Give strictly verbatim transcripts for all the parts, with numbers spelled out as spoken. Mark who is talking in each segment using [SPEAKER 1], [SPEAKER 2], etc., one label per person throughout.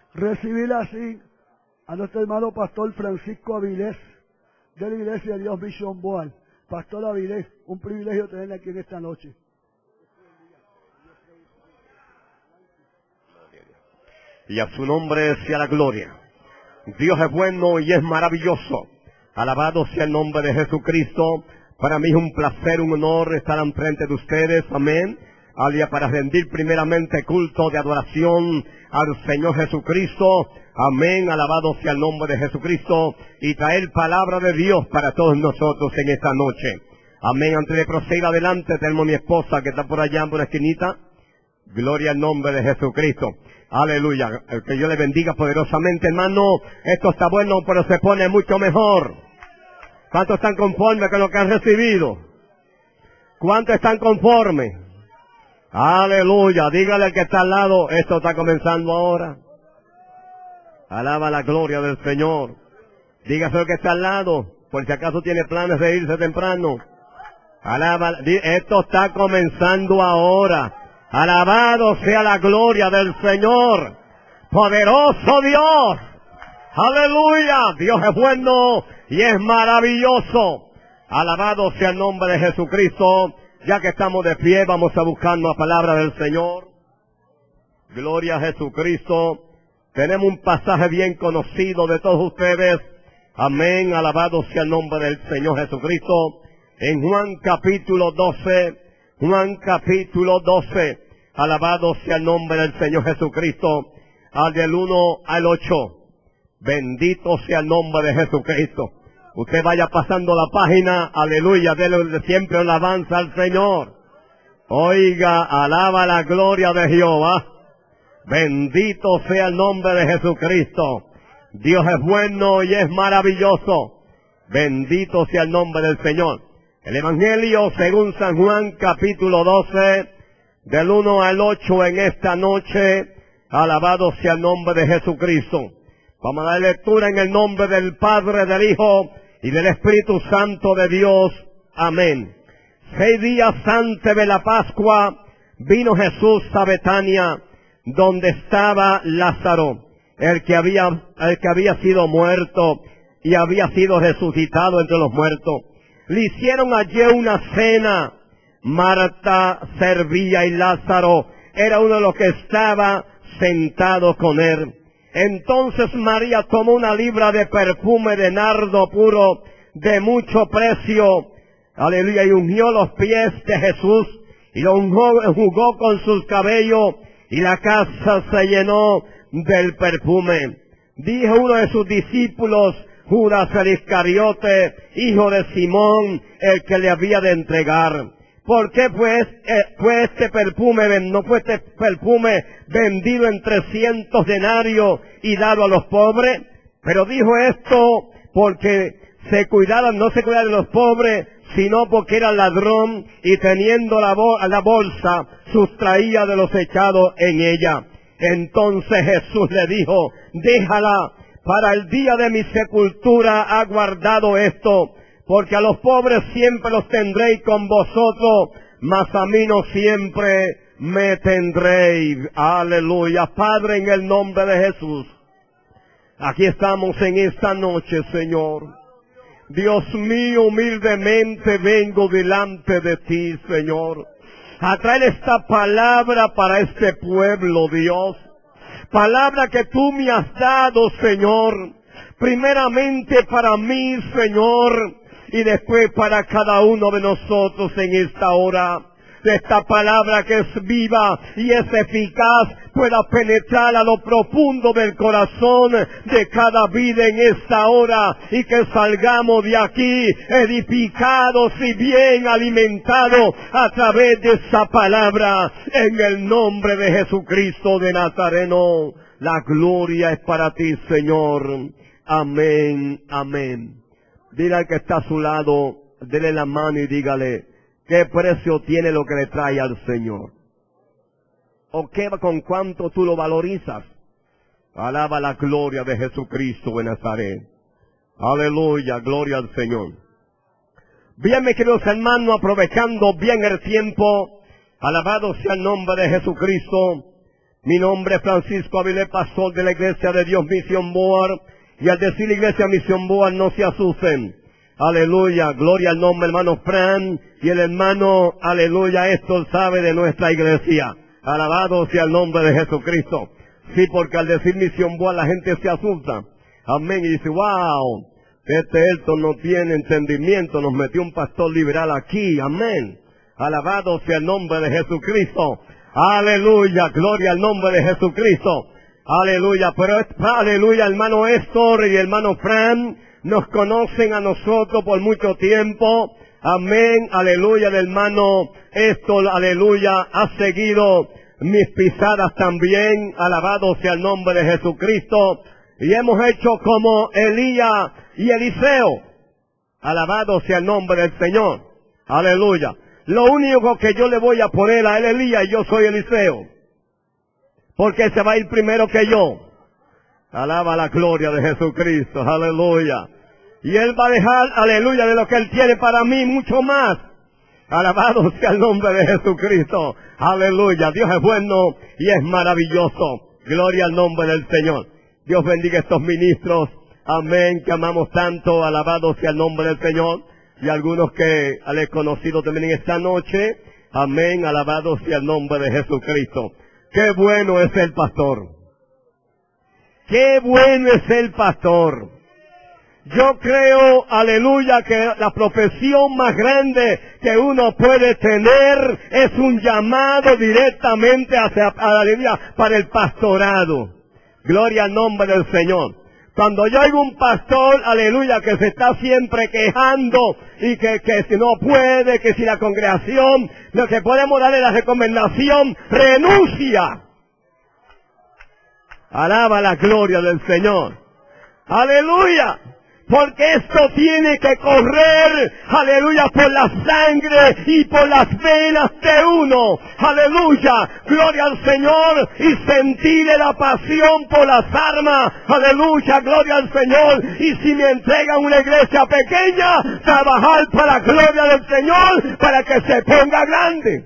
[SPEAKER 1] recibir así a nuestro hermano pastor Francisco Avilés, de la Iglesia de Dios Mission Board. Pastor Avilés, un privilegio tenerle aquí en esta noche.
[SPEAKER 2] Y a su nombre sea la gloria. Dios es bueno y es maravilloso. Alabado sea el nombre de Jesucristo. Para mí es un placer, un honor estar enfrente de ustedes. Amén. Alia, para rendir primeramente culto de adoración al Señor Jesucristo. Amén. Alabado sea el nombre de Jesucristo. Y traer palabra de Dios para todos nosotros en esta noche. Amén. Antes de proseguir adelante, tenemos a mi esposa que está por allá en una esquinita. Gloria al nombre de Jesucristo. Aleluya. El que Dios le bendiga poderosamente, hermano. Esto está bueno, pero se pone mucho mejor. ¿Cuántos están conformes con lo que han recibido? ¿Cuántos están conformes? Aleluya. Dígale al que está al lado, esto está comenzando ahora. Alaba la gloria del Señor. Dígase al que está al lado, por si acaso tiene planes de irse temprano. Alaba, esto está comenzando ahora. Alabado sea la gloria del Señor. Poderoso Dios. Aleluya. Dios es bueno y es maravilloso. Alabado sea el nombre de Jesucristo. Ya que estamos de pie, vamos a buscar la palabra del Señor. Gloria a Jesucristo. Tenemos un pasaje bien conocido de todos ustedes. Amén. Alabado sea el nombre del Señor Jesucristo. En Juan capítulo doce. Juan capítulo doce, alabado sea el nombre del Señor Jesucristo, al del uno al ocho, bendito sea el nombre de Jesucristo. Usted vaya pasando la página, aleluya, déle siempre alabanza al Señor. Oiga, alaba la gloria de Jehová, bendito sea el nombre de Jesucristo. Dios es bueno y es maravilloso, bendito sea el nombre del Señor. El Evangelio según San Juan capítulo doce, del uno al ocho en esta noche, alabado sea el nombre de Jesucristo. Vamos a dar lectura en el nombre del Padre, del Hijo y del Espíritu Santo de Dios. Amén. Seis días antes de la Pascua, vino Jesús a Betania, donde estaba Lázaro, el que había, el que había sido muerto y había sido resucitado entre los muertos. Le hicieron allí una cena. Marta servía y Lázaro era uno de los que estaba sentado con él. Entonces María tomó una libra de perfume de nardo puro de mucho precio, aleluya, y ungió los pies de Jesús y lo enjugó con sus cabellos y la casa se llenó del perfume. Dijo uno de sus discípulos, Judas el Iscariote, hijo de Simón, el que le había de entregar. ¿Por qué pues eh, fue este perfume, no fue este perfume vendido en trescientos denarios y dado a los pobres? Pero dijo esto porque se cuidaban, no se cuidaban de los pobres, sino porque era ladrón y teniendo la, bol la bolsa, sustraía de los echados en ella. Entonces Jesús le dijo, déjala, para el día de mi sepultura ha guardado esto, porque a los pobres siempre los tendréis con vosotros, mas a mí no siempre me tendréis. Aleluya. Padre, en el nombre de Jesús, aquí estamos en esta noche, Señor. Dios mío, humildemente vengo delante de ti, Señor, a traer esta palabra para este pueblo, Dios. Palabra que tú me has dado, Señor, primeramente para mí, Señor, y después para cada uno de nosotros en esta hora. Esta palabra que es viva y es eficaz pueda penetrar a lo profundo del corazón de cada vida en esta hora y que salgamos de aquí edificados y bien alimentados a través de esa palabra en el nombre de Jesucristo de Nazareno. La gloria es para ti, Señor. Amén, amén. Dile al que está a su lado, dele la mano y dígale, ¿qué precio tiene lo que le trae al Señor? ¿O qué, con cuánto tú lo valorizas? Alaba la gloria de Jesucristo de Nazaret. Aleluya, gloria al Señor. Bien, mis queridos hermanos, aprovechando bien el tiempo, alabado sea el nombre de Jesucristo. Mi nombre es Francisco Avilés, pastor de la Iglesia de Dios Misión Board. Y al decir Iglesia Misión Board, no se asusten. Aleluya, gloria al nombre hermano Fran. Y el hermano, aleluya, esto sabe de nuestra iglesia. Alabado sea el nombre de Jesucristo. Sí, porque al decir Misión Board la gente se asusta. Amén. Y dice, wow, este Elton no tiene entendimiento. Nos metió un pastor liberal aquí. Amén. Alabado sea el nombre de Jesucristo. Aleluya, gloria al nombre de Jesucristo. Aleluya, pero aleluya, hermano Héctor y hermano Fran nos conocen a nosotros por mucho tiempo. Amén, aleluya, el hermano Héctor, aleluya, ha seguido mis pisadas también. Alabado sea el nombre de Jesucristo. Y hemos hecho como Elías y Eliseo. Alabado sea el nombre del Señor. Aleluya. Lo único que yo le voy a poner a él Elías, y yo soy Eliseo. Porque se va a ir primero que yo. Alaba la gloria de Jesucristo. Aleluya. Y él va a dejar, aleluya, de lo que él tiene para mí, mucho más. Alabado sea el nombre de Jesucristo. Aleluya. Dios es bueno y es maravilloso. Gloria al nombre del Señor. Dios bendiga a estos ministros. Amén. Que amamos tanto. Alabado sea el nombre del Señor. Y algunos que le he conocido también en esta noche. Amén. Alabado sea el nombre de Jesucristo. Qué bueno es el pastor. Qué bueno es el pastor. Yo creo, aleluya, que la profesión más grande que uno puede tener es un llamado directamente hacia, aleluya, para el pastorado. Gloria al nombre del Señor. Cuando yo oigo un pastor, aleluya, que se está siempre quejando y que, que si no puede, que si la congregación, lo que podemos darle la recomendación, renuncia. Alaba la gloria del Señor. Aleluya. Porque esto tiene que correr, aleluya, por la sangre y por las venas de uno. Aleluya, gloria al Señor, y sentir la pasión por las armas. Aleluya, gloria al Señor. Y si me entregan una iglesia pequeña, trabajar para la gloria del Señor, para que se ponga grande.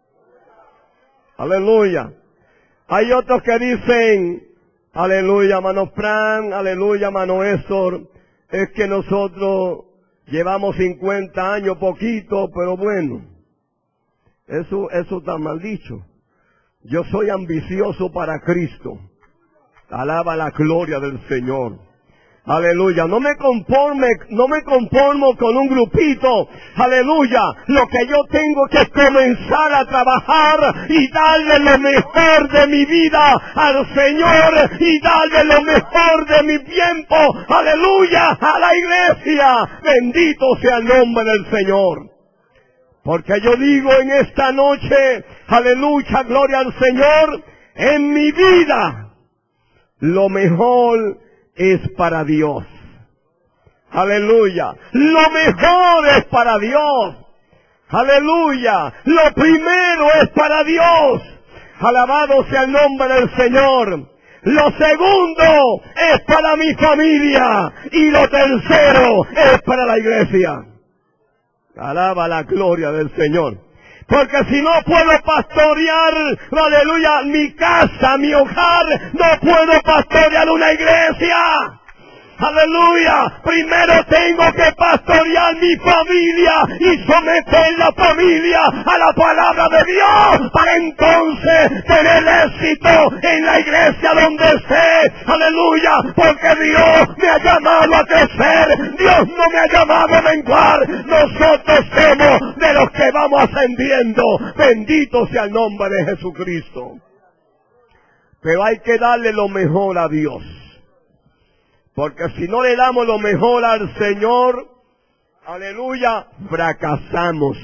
[SPEAKER 2] Aleluya. Hay otros que dicen, aleluya, mano Fran, aleluya, mano Héctor. Es que nosotros llevamos cincuenta años, poquito, pero bueno. Eso, eso está mal dicho. Yo soy ambicioso para Cristo. Alaba la gloria del Señor. Aleluya. No me conforme, no me conformo con un grupito. Aleluya. Lo que yo tengo que comenzar a trabajar y darle lo mejor de mi vida al Señor y darle lo mejor de mi tiempo. Aleluya. A la iglesia. Bendito sea el nombre del Señor. Porque yo digo en esta noche, aleluya, gloria al Señor, en mi vida, lo mejor es para Dios. Aleluya. Lo mejor es para Dios. Aleluya. Lo primero es para Dios. Alabado sea el nombre del Señor. Lo segundo es para mi familia. Y lo tercero es para la iglesia. Alaba la gloria del Señor. Porque si no puedo pastorear, aleluya, mi casa, mi hogar, no puedo pastorear una iglesia. Aleluya. Primero tengo que pastorear mi familia y someter la familia a la palabra de Dios para entonces tener éxito en la iglesia donde esté. Aleluya. Porque Dios me ha llamado a crecer. Dios no me ha llamado a menguar. Nosotros somos de los que vamos ascendiendo. Bendito sea el nombre de Jesucristo. Pero hay que darle lo mejor a Dios. Porque si no le damos lo mejor al Señor, aleluya, fracasamos.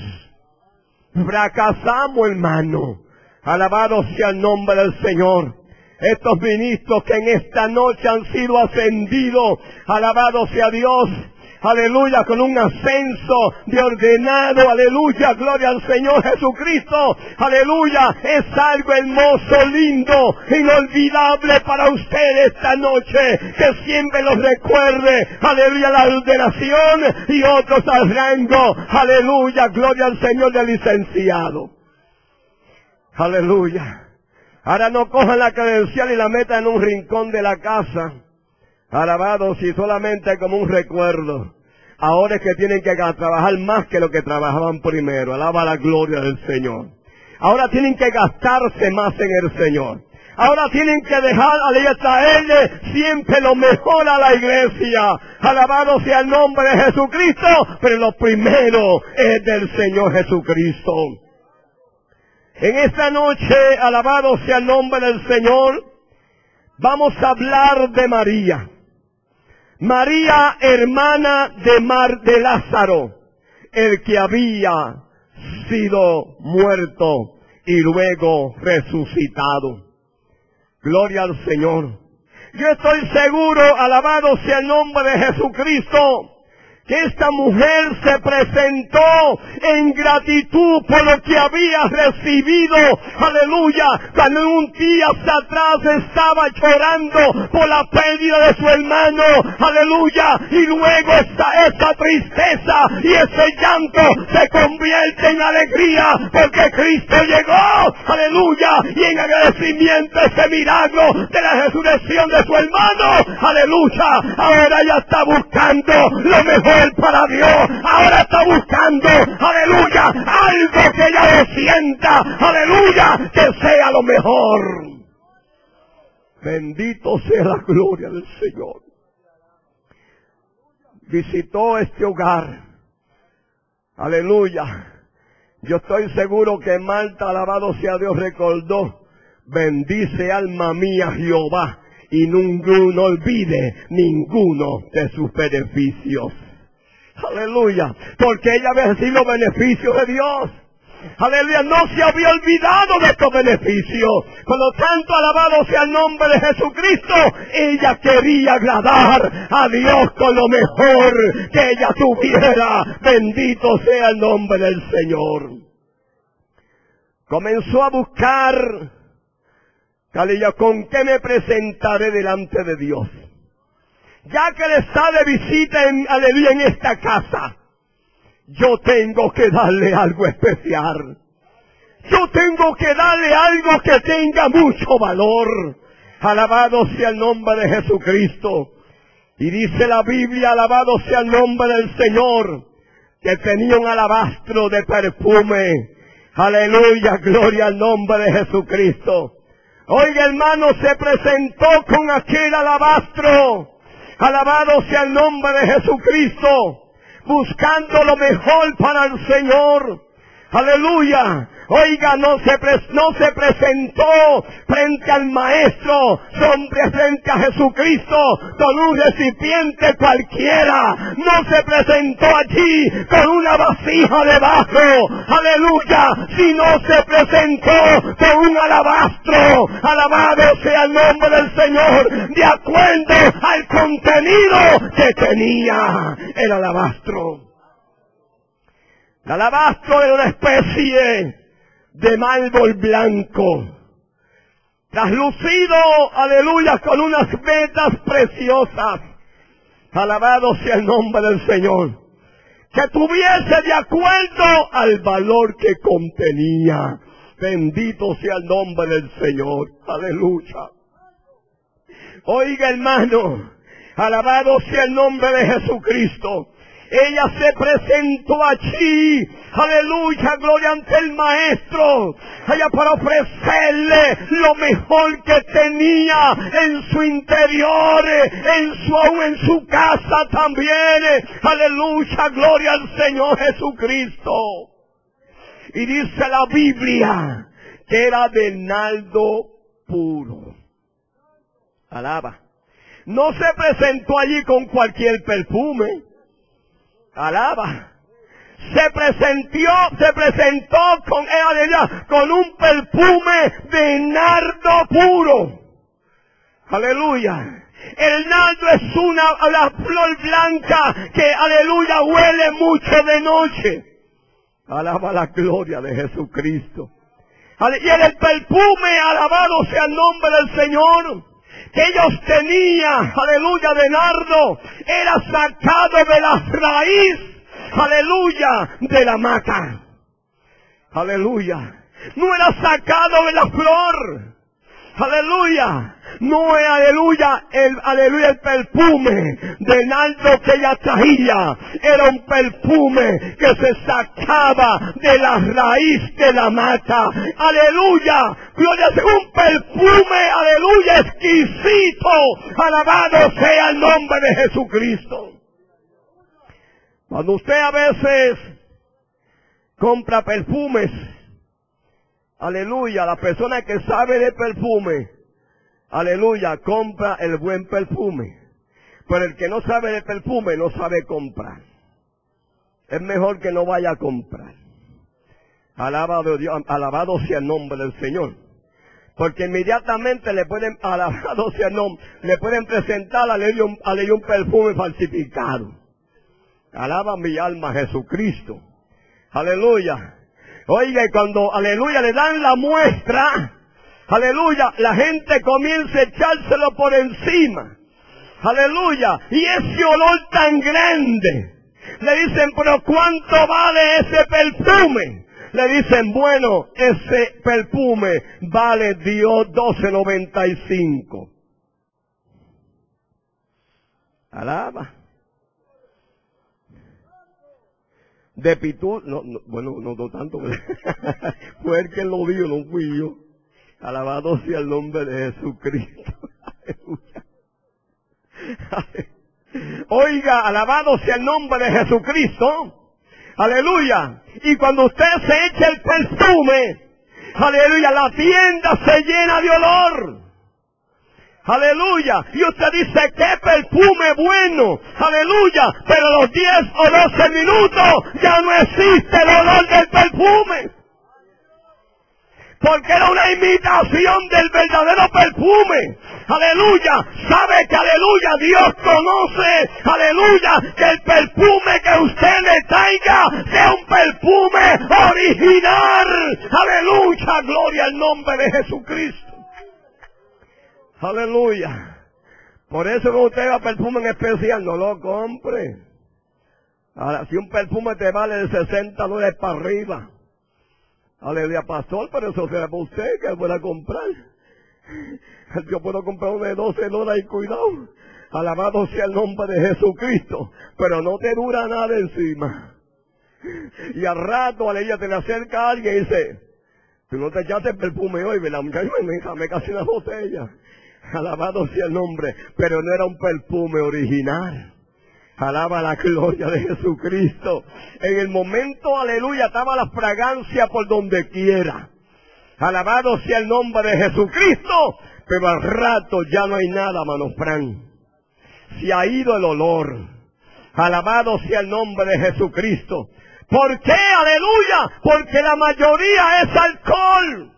[SPEAKER 2] Fracasamos, hermano. Alabado sea el nombre del Señor. Estos ministros que en esta noche han sido ascendidos, alabado sea Dios. Aleluya, con un ascenso de ordenado, aleluya, gloria al Señor Jesucristo, aleluya, es algo hermoso, lindo, inolvidable para usted esta noche, que siempre los recuerde, aleluya, la ordenación y otros al rango, aleluya, gloria al Señor del licenciado, aleluya. Ahora no cojan la credencial y la metan en un rincón de la casa. Alabado, si solamente como un recuerdo. Ahora es que tienen que trabajar más que lo que trabajaban primero. Alaba la gloria del Señor. Ahora tienen que gastarse más en el Señor. Ahora tienen que dejar a traerle siempre lo mejor a la iglesia. Alabado sea el nombre de Jesucristo, pero lo primero es del Señor Jesucristo. En esta noche, alabado sea el nombre del Señor, vamos a hablar de María. María, hermana de Mar de Lázaro, el que había sido muerto y luego resucitado. Gloria al Señor. Yo estoy seguro, alabado sea el nombre de Jesucristo, que esta mujer se presentó en gratitud por lo que había recibido, aleluya, cuando un día atrás estaba llorando por la pérdida de su hermano, aleluya, y luego esa, esa tristeza y ese llanto se convierte en alegría porque Cristo llegó, aleluya, y en agradecimiento a ese milagro de la resurrección de su hermano, aleluya, ahora ella está buscando lo mejor para Dios, ahora está buscando, aleluya, algo que ella lo sienta, aleluya, que sea lo mejor. Bendito sea la gloria del Señor. Visitó este hogar, aleluya. Yo estoy seguro que Marta, alabado sea Dios, recordó, bendice alma mía Jehová y no olvide ninguno de sus beneficios. Aleluya, porque ella había recibido beneficios de Dios. Aleluya, no se había olvidado de estos beneficios. Por lo tanto, alabado sea el nombre de Jesucristo, ella quería agradar a Dios con lo mejor que ella tuviera. Bendito sea el nombre del Señor. Comenzó a buscar, aleluya, ¿con qué me presentaré delante de Dios? Ya que Él está de visita en, aleluya, en esta casa, yo tengo que darle algo especial. Yo tengo que darle algo que tenga mucho valor. Alabado sea el nombre de Jesucristo. Y dice la Biblia, alabado sea el nombre del Señor, que tenía un alabastro de perfume. Aleluya, gloria al nombre de Jesucristo. Oiga, hermano, se presentó con aquel alabastro. Alabado sea el nombre de Jesucristo, buscando lo mejor para el Señor. Aleluya. Oiga, no se, pre no se presentó frente al Maestro, hombre, frente a Jesucristo, con un recipiente cualquiera. No se presentó allí con una vasija debajo. Aleluya. Sino se presentó con un alabastro. Alabado sea el nombre del Señor, de acuerdo al contenido que tenía el alabastro. El alabastro era una especie de mármol blanco, traslucido, aleluya, con unas vetas preciosas. Alabado sea el nombre del Señor. Que tuviese de acuerdo al valor que contenía. Bendito sea el nombre del Señor. Aleluya. Oiga, hermano, alabado sea el nombre de Jesucristo. Ella se presentó allí, aleluya, gloria, ante el Maestro, allá para ofrecerle lo mejor que tenía en su interior, en su, aún en su casa también, aleluya, gloria al Señor Jesucristo. Y dice la Biblia que era de nardo puro. Alaba. No se presentó allí con cualquier perfume. Alaba. Se presentó, se presentó con, aleluya, con un perfume de nardo puro. Aleluya. El nardo es una la flor blanca que, aleluya, huele mucho de noche. Alaba la gloria de Jesucristo. Y el perfume, alabado sea el nombre del Señor, que ellos tenían, aleluya, de nardo, era sacado de la raíz, aleluya, de la mata. Aleluya. No era sacado de la flor. Aleluya. No es aleluya, el aleluya el perfume de nardo que ella traía. Era un perfume que se sacaba de la raíz de la mata. Aleluya. Gloria a Dios, un perfume, aleluya, exquisito. Alabado sea el nombre de Jesucristo. Cuando usted a veces compra perfumes, aleluya, la persona que sabe de perfume, aleluya, compra el buen perfume. Pero el que no sabe de perfume no sabe comprar. Es mejor que no vaya a comprar. Alabado, Dios, alabado sea el nombre del Señor. Porque inmediatamente le pueden, alabado sea el nombre, le pueden presentar a leer un, a leer un perfume falsificado. Alaba mi alma Jesucristo. Aleluya. Oiga, y cuando, aleluya, le dan la muestra, aleluya, la gente comienza a echárselo por encima. Aleluya. Y ese olor tan grande. Le dicen, pero ¿cuánto vale ese perfume? Le dicen, bueno, ese perfume vale Dios doce noventa y cinco. Alaba. De Pitul, no, no, bueno, no, no tanto, fue el que lo dio, no fui yo. Alabado sea el nombre de Jesucristo. Aleluya. Oiga, alabado sea el nombre de Jesucristo. Aleluya. Y cuando usted se echa el perfume, aleluya, la tienda se llena de olor. Aleluya. Y usted dice, qué perfume bueno. Aleluya. Pero a los diez o doce minutos ya no existe el olor del perfume. Porque era una imitación del verdadero perfume. Aleluya. Sabe que, aleluya, Dios conoce, aleluya, que el perfume que usted le traiga sea un perfume original. Aleluya. Gloria al nombre de Jesucristo. Aleluya. Por eso cuando usted va perfume en especial, no lo compre. Ahora, si un perfume te vale de sesenta dólares para arriba, aleluya, pastor, pero eso será para usted que pueda comprar. Yo puedo comprar uno de doce dólares y cuidado. Alabado sea el nombre de Jesucristo. Pero no te dura nada encima. Y al rato, aleluya, te le acerca a alguien y dice, tú no te echaste el perfume hoy, ¿verdad? Muchacho, me dejame casi una botella. Alabado sea el nombre, pero no era un perfume original. Alaba la gloria de Jesucristo. En el momento, aleluya, estaba la fragancia por donde quiera. Alabado sea el nombre de Jesucristo, pero al rato ya no hay nada, mano Fran. Se ha ido el olor. Alabado sea el nombre de Jesucristo. ¿Por qué? Aleluya, porque la mayoría es alcohol.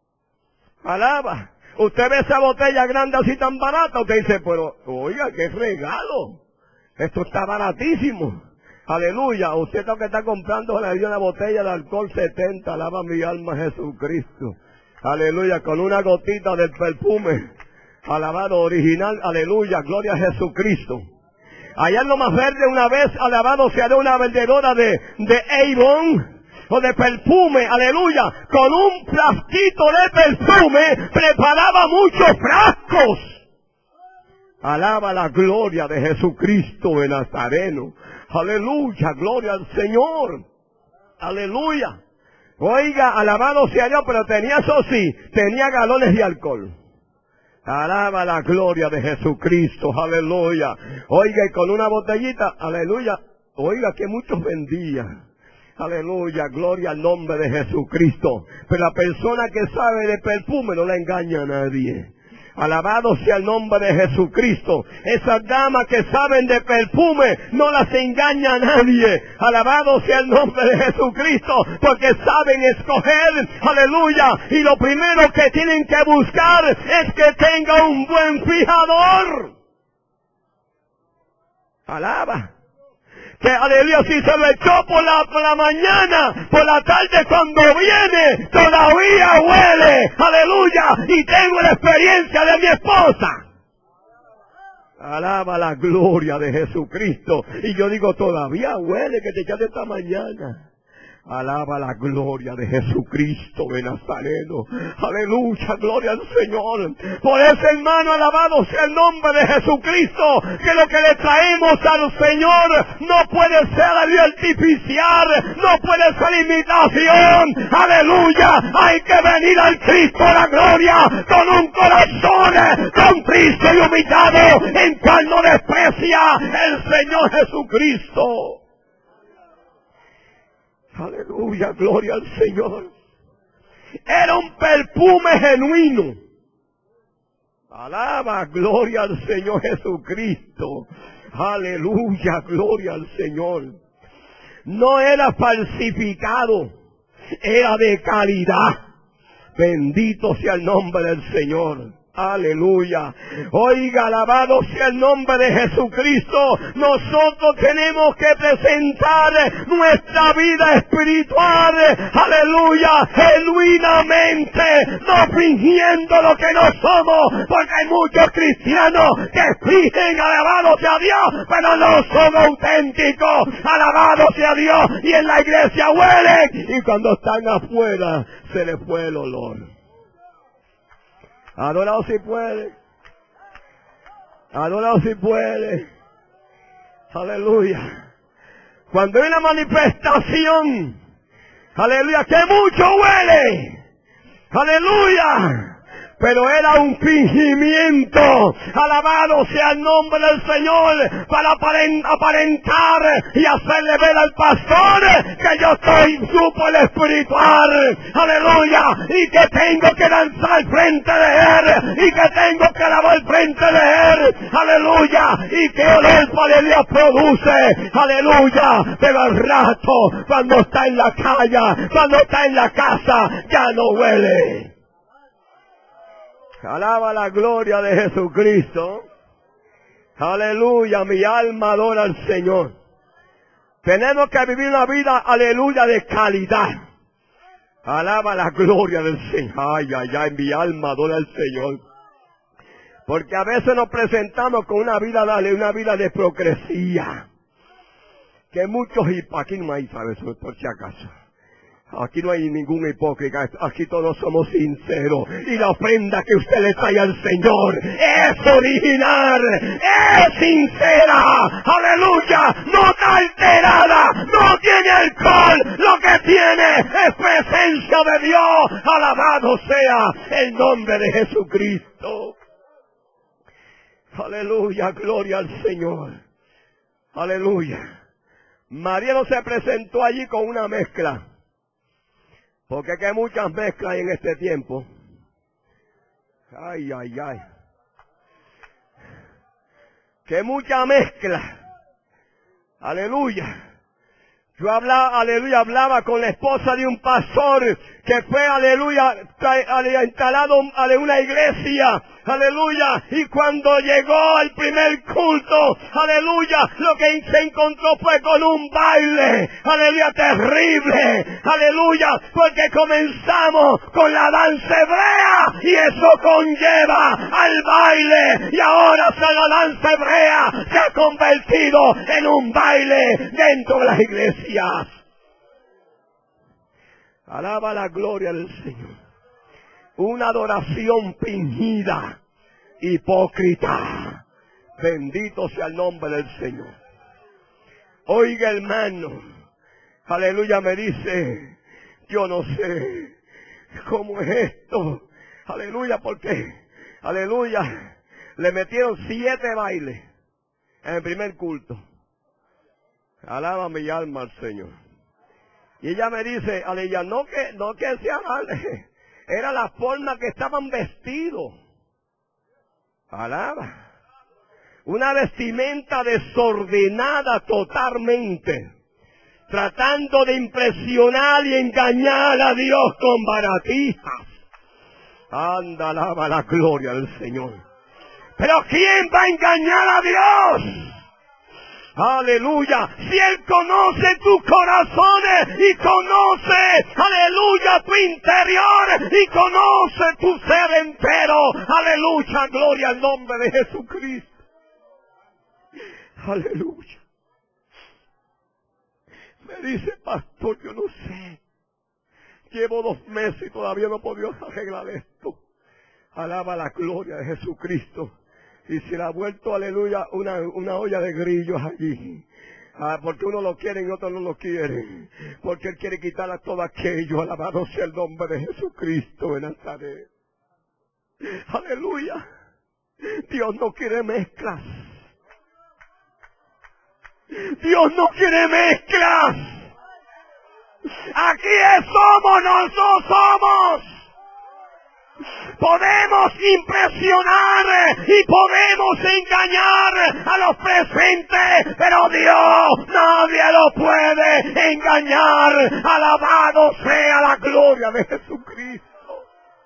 [SPEAKER 2] Alaba. Usted ve esa botella grande así tan barata, usted dice, pero, oiga, qué regalo. Esto está baratísimo. Aleluya. Usted lo que está comprando le dio una botella de alcohol setenta, alaba mi alma Jesucristo. Aleluya, con una gotita del perfume. Alabado original, aleluya, gloria a Jesucristo. Allá en lo más verde una vez, alabado sea de una vendedora de, de Avon, o de perfume, aleluya, con un frasquito de perfume, preparaba muchos frascos. Alaba la gloria de Jesucristo de Nazareno. Aleluya, gloria al Señor. Aleluya. Oiga, alabado sea Dios, pero tenía, eso sí, tenía galones de alcohol. Alaba la gloria de Jesucristo, aleluya. Oiga, y con una botellita, aleluya, oiga, que muchos vendían. Aleluya, gloria al nombre de Jesucristo. Pero la persona que sabe de perfume no le engaña a nadie. Alabado sea el nombre de Jesucristo. Esas damas que saben de perfume no las engaña a nadie. Alabado sea el nombre de Jesucristo, porque saben escoger. Aleluya. Y lo primero que tienen que buscar es que tenga un buen fijador. Alaba. Que aleluya, si se lo echó por la, por la mañana, por la tarde cuando viene, todavía huele, aleluya, y tengo la experiencia de mi esposa. Alaba la gloria de Jesucristo. Y yo digo, todavía huele que te echaste esta mañana. Alaba la gloria de Jesucristo de Nazareno. Aleluya, gloria al Señor. Por eso, hermano, alabado sea el nombre de Jesucristo, que lo que le traemos al Señor no puede ser artificial, no puede ser imitación. Aleluya, hay que venir al Cristo de la gloria con un corazón contristo y humillado, en cual no desprecia el Señor Jesucristo. Aleluya, gloria al Señor. Era un perfume genuino. Alaba, gloria al Señor Jesucristo. Aleluya, gloria al Señor. No era falsificado, era de calidad. Bendito sea el nombre del Señor. Aleluya. Oiga, alabado sea el nombre de Jesucristo. Nosotros tenemos que presentar nuestra vida espiritual, aleluya, genuinamente, no fingiendo lo que no somos, porque hay muchos cristianos que fingen, alabado sea Dios, pero no son auténticos, alabado sea Dios, y en la iglesia huelen, y cuando están afuera se les fue el olor. Adorado si puede. Adorado si puede. Aleluya. Cuando hay una manifestación, aleluya, que mucho huele. Aleluya. Pero era un fingimiento, alabado sea el nombre del Señor, para aparentar y hacerle ver al pastor que yo soy súper espiritual, aleluya, y que tengo que danzar frente de él, y que tengo que alabar frente de él, aleluya, y que olor para Dios produce, aleluya, pero al rato, cuando está en la calle, cuando está en la casa, ya no huele. Alaba la gloria de Jesucristo. Aleluya, mi alma adora al Señor. Tenemos que vivir una vida, aleluya, de calidad. Alaba la gloria del Señor. Ay, ay, ay, mi alma adora al Señor. Porque a veces nos presentamos con una vida, dale, una vida de hipocresía. Que muchos, aquí no hay, ¿sabes? Por si acaso. Aquí no hay ningún hipócrita, aquí todos somos sinceros. Y la ofrenda que usted le trae al Señor es original, es sincera, aleluya, no está alterada, no tiene alcohol, lo que tiene es presencia de Dios. Alabado sea el nombre de Jesucristo. Aleluya, gloria al Señor. Aleluya. María no se presentó allí con una mezcla. Porque hay muchas mezclas en este tiempo. Ay, ay, ay. Que mucha mezcla. Aleluya. Yo hablaba, aleluya, hablaba con la esposa de un pastor que fue, aleluya, instalado en una iglesia, aleluya, y cuando llegó al primer culto, aleluya, lo que se encontró fue con un baile, aleluya, terrible, aleluya, porque comenzamos con la danza hebrea y eso conlleva al baile, y ahora la danza hebrea se ha convertido en un baile dentro de las iglesias. Alaba la gloria del Señor. Una adoración fingida, hipócrita. Bendito sea el nombre del Señor. Oiga, hermano, aleluya, me dice, yo no sé cómo es esto. Aleluya, porque, aleluya, le metieron siete bailes en el primer culto. Alaba mi alma al Señor. Y ella me dice, aleluya, no que, no que sea mal, era la forma que estaban vestidos. Alaba. Una vestimenta desordenada totalmente. Tratando de impresionar y engañar a Dios con baratijas. Anda, alaba la gloria del Señor. Pero ¿quién va a engañar a Dios? Aleluya, si Él conoce tus corazones y conoce, aleluya, tu interior y conoce tu ser entero. Aleluya, gloria al nombre de Jesucristo. Aleluya. Me dice, pastor, yo no sé. Llevo dos meses y todavía no he podido arreglar esto. Alaba la gloria de Jesucristo. Y se le ha vuelto, aleluya, una, una olla de grillos allí. Ah, porque uno lo quiere y otro no lo quiere. Porque Él quiere quitar a todo aquello. Alabado sea el nombre de Jesucristo de Nazaret. Aleluya. Dios no quiere mezclas. Dios no quiere mezclas. Aquí somos, nosotros somos. Podemos impresionar y podemos engañar a los presentes, pero Dios nadie lo puede engañar. Alabado sea la gloria de Jesucristo.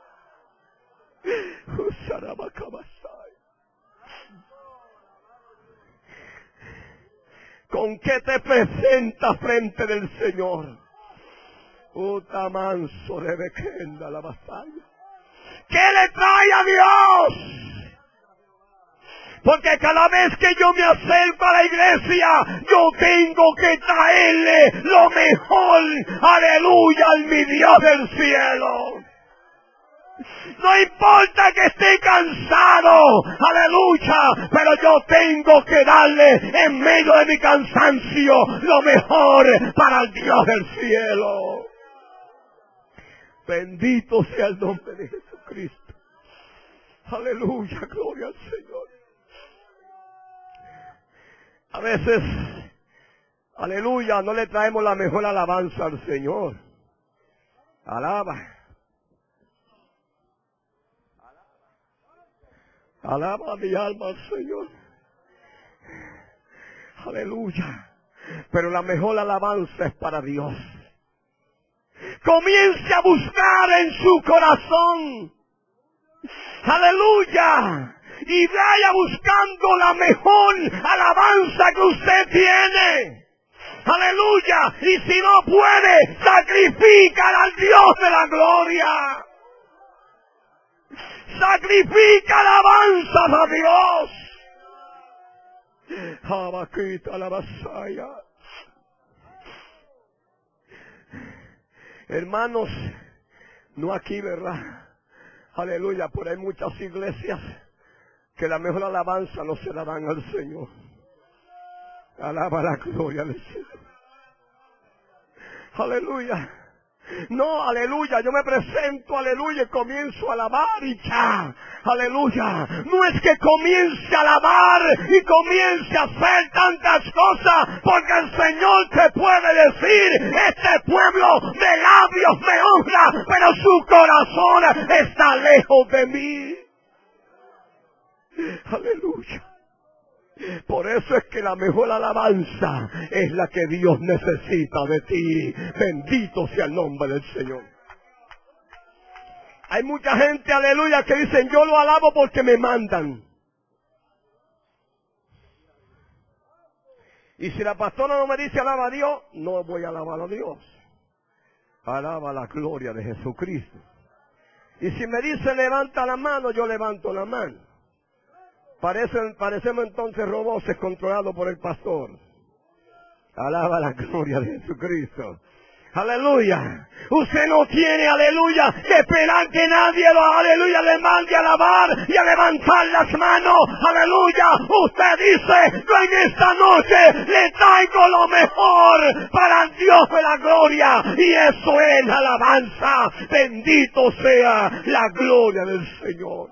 [SPEAKER 2] ¿Con qué te presentas frente del Señor? Uta manso de bequenda la batalla. ¿Qué le trae a Dios? Porque cada vez que yo me acerco a la iglesia, yo tengo que traerle lo mejor, aleluya, al mi Dios del cielo. No importa que esté cansado, aleluya, pero yo tengo que darle en medio de mi cansancio lo mejor para el Dios del cielo. Bendito sea el nombre de Jesucristo. Aleluya, gloria al Señor. A veces, aleluya, no le traemos la mejor alabanza al Señor. Alaba. Alaba mi alma al Señor. Aleluya. Pero la mejor alabanza es para Dios. Comience a buscar en su corazón. Aleluya. Y vaya buscando la mejor alabanza que usted tiene. Aleluya. Y si no puede, sacrifica al Dios de la gloria. Sacrifica alabanzas a Dios. Abaquita la vasalla. Hermanos, no aquí, ¿verdad? Aleluya, pero hay muchas iglesias que la mejor alabanza no se la dan al Señor. Alaba la gloria del Señor. Aleluya. No, aleluya, yo me presento, aleluya, y comienzo a alabar y ya, aleluya. No es que comience a alabar y comience a hacer tantas cosas, porque el Señor te puede decir, este pueblo de labios me honra, pero su corazón está lejos de mí. Aleluya. Por eso es que la mejor alabanza es la que Dios necesita de ti. Bendito sea el nombre del Señor. Hay mucha gente, aleluya, que dicen, yo lo alabo porque me mandan. Y si la pastora no me dice alaba a Dios, no voy a alabar a Dios. Alaba la gloria de Jesucristo. Y si me dice levanta la mano, yo levanto la mano. Parecen, parecemos entonces robots controlados por el pastor. Alaba la gloria de Jesucristo. Aleluya. Usted no tiene, aleluya, que esperar que nadie lo, aleluya, le mande a alabar y a levantar las manos. Aleluya. Usted dice, yo en esta noche le traigo lo mejor para el Dios de la gloria. Y eso es la alabanza. Bendito sea la gloria del Señor.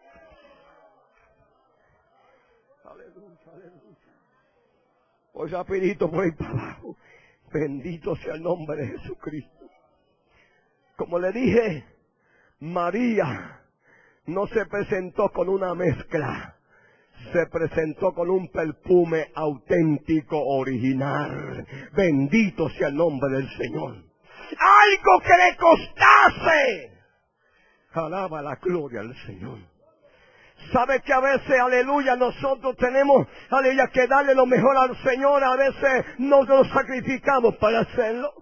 [SPEAKER 2] Hoy rapidito por ahí para abajo. Bendito sea el nombre de Jesucristo. Como le dije, María no se presentó con una mezcla. Se presentó con un perfume auténtico, original. Bendito sea el nombre del Señor. Algo que le costase. Alaba la gloria al Señor. Sabe que a veces, aleluya, nosotros tenemos, aleluya, que darle lo mejor al Señor. A veces nos lo sacrificamos para hacerlo.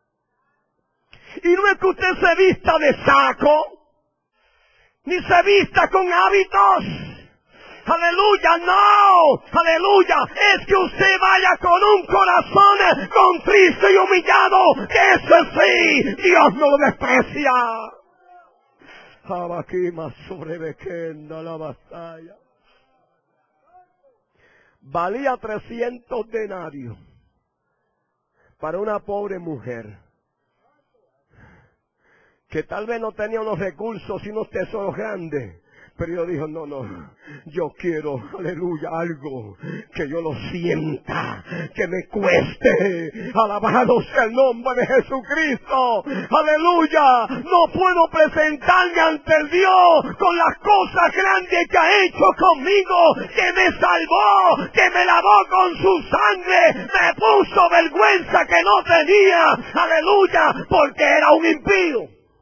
[SPEAKER 2] Y no es que usted se vista de saco, ni se vista con hábitos. Aleluya, no. Aleluya, es que usted vaya con un corazón contristo y humillado. Que ese sí, Dios no lo desprecia. Abaquima sobrevequenda la batalla. Valía trescientos denarios para una pobre mujer que tal vez no tenía unos recursos y unos tesoros grandes. Pero yo dijo, no, no, yo quiero, aleluya, algo que yo lo sienta, que me cueste. Alabado sea el nombre de Jesucristo. Aleluya, no puedo presentarme ante el Dios con las cosas grandes que ha hecho conmigo, que me salvó, que me lavó con su sangre, me puso vergüenza que no tenía. Aleluya, porque era un impío.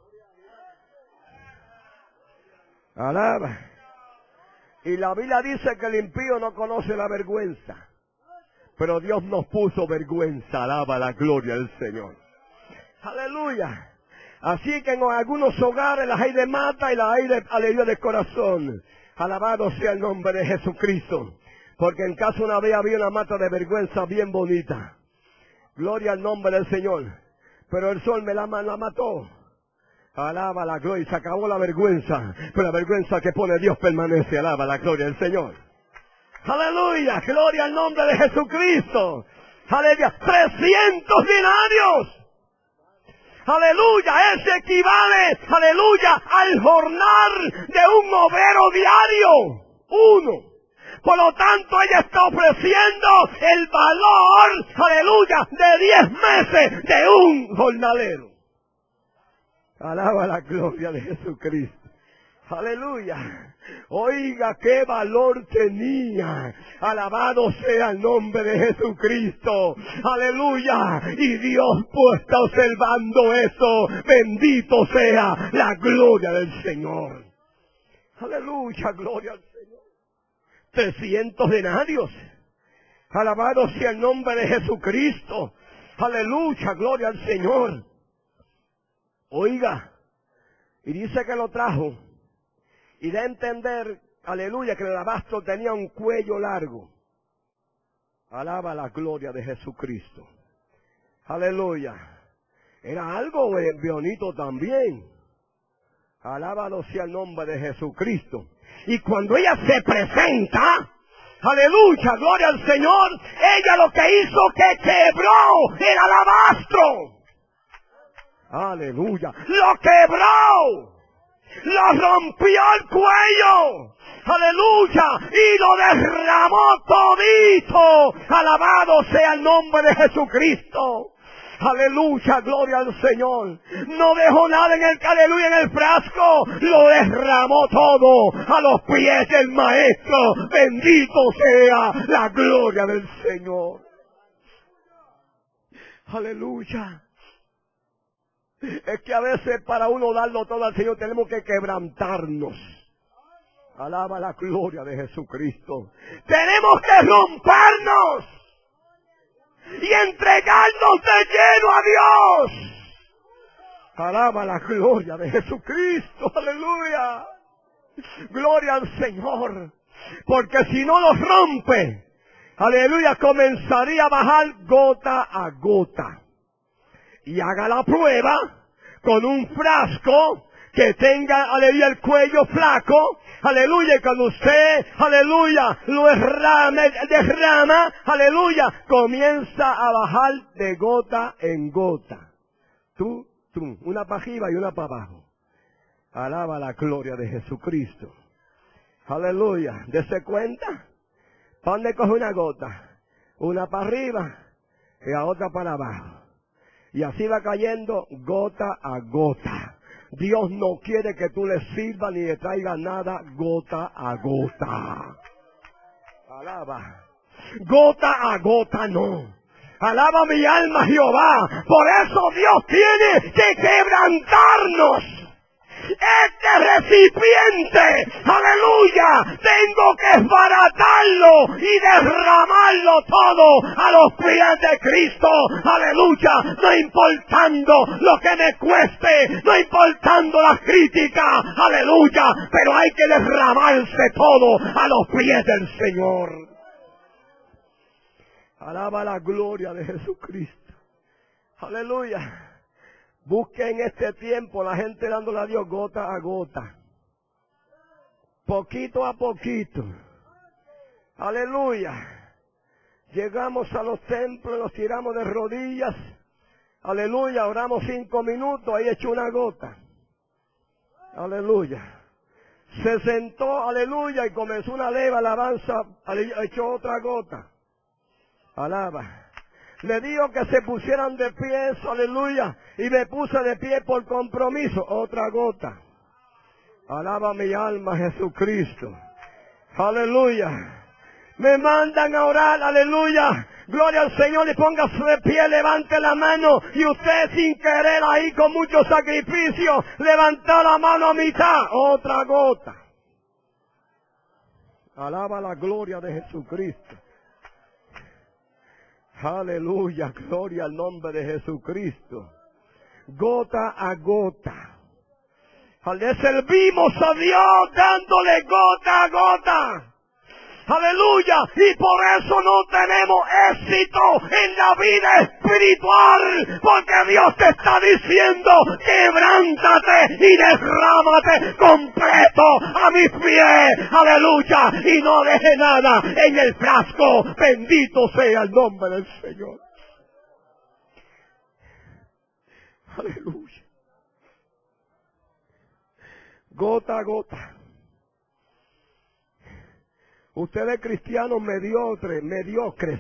[SPEAKER 2] Alaba. Y la Biblia dice que el impío no conoce la vergüenza. Pero Dios nos puso vergüenza. Alaba la gloria del Señor. Aleluya. Así que en algunos hogares las hay de mata y las hay de alegría de corazón. Alabado sea el nombre de Jesucristo. Porque en caso una vez había una mata de vergüenza bien bonita. Gloria al nombre del Señor. Pero el sol me la, la mató. Alaba la gloria, se acabó la vergüenza, pero la vergüenza que pone Dios permanece. Alaba la gloria del Señor. Aleluya, gloria al nombre de Jesucristo. Aleluya, trescientos denarios. Aleluya, eso equivale, aleluya, al jornal de un obrero diario. Uno. Por lo tanto, ella está ofreciendo el valor, aleluya, de diez meses de un jornalero. Alaba la gloria de Jesucristo. Aleluya. Oiga qué valor tenía. Alabado sea el nombre de Jesucristo. Aleluya. Y Dios pues está observando eso. Bendito sea la gloria del Señor. Aleluya, gloria al Señor. Trescientos denarios. Alabado sea el nombre de Jesucristo. Aleluya, gloria al Señor. Oiga, y dice que lo trajo, y da a entender, aleluya, que el alabastro tenía un cuello largo. Alaba la gloria de Jesucristo. Aleluya. Era algo bonito también. Alábalo sea el nombre de Jesucristo. Y cuando ella se presenta, aleluya, gloria al Señor, ella lo que hizo que quebró el alabastro. Aleluya. Lo quebró. Lo rompió el cuello. Aleluya. Y lo derramó todito. Alabado sea el nombre de Jesucristo. Aleluya, gloria al Señor. No dejó nada en el, aleluya, en el frasco. Lo derramó todo a los pies del Maestro. Bendito sea la gloria del Señor. Aleluya. Es que a veces para uno darlo todo al Señor tenemos que quebrantarnos. Alaba la gloria de Jesucristo. Tenemos que rompernos y entregarnos de lleno a Dios. Alaba la gloria de Jesucristo. Aleluya. Gloria al Señor. Porque si no los rompe, aleluya, comenzaría a bajar gota a gota. Y haga la prueba con un frasco que tenga, aleluya, el cuello flaco, aleluya, y cuando usted, aleluya, lo derrama, derrama, aleluya, comienza a bajar de gota en gota. Tú, tú, una para arriba y una para abajo. Alaba la gloria de Jesucristo. Aleluya. ¿Dese cuenta? ¿Para dónde coge una gota? Una para arriba y la otra para abajo. Y así va cayendo gota a gota. Dios no quiere que tú le sirvas ni le traigas nada gota a gota. Alaba. Gota a gota no. Alaba mi alma Jehová. Por eso Dios tiene que quebrantarnos. Este recipiente, aleluya, tengo que esbaratarlo todo y derramarlo todo a los pies de Cristo. Aleluya. No importando lo que me cueste, no importando las críticas. Aleluya. Pero hay que derramarse todo a los pies del Señor. Alaba la gloria de Jesucristo. Aleluya. Busque en este tiempo la gente dándole a Dios gota a gota. Poquito a poquito. Aleluya. Llegamos a los templos, nos tiramos de rodillas. Aleluya, oramos cinco minutos, ahí echó una gota. Aleluya. Se sentó, aleluya, y comenzó una leve alabanza, echó otra gota. Alaba. Le digo que se pusieran de pie, aleluya, y me puse de pie por compromiso, otra gota. Alaba mi alma Jesucristo. Aleluya. Me mandan a orar, aleluya. Gloria al Señor, y póngase de pie, levante la mano, y usted sin querer ahí con mucho sacrificio, levanta la mano a mitad, otra gota. Alaba la gloria de Jesucristo. Aleluya, gloria al nombre de Jesucristo. Gota a gota. Le servimos a Dios dándole gota a gota. Aleluya. Y por eso no tenemos éxito en la vida espiritual. Porque Dios te está diciendo, quebrántate y derrámate completo a mis pies. Aleluya. Y no deje nada en el frasco. Bendito sea el nombre del Señor. Aleluya. Gota a gota. Ustedes cristianos mediocres, mediocres,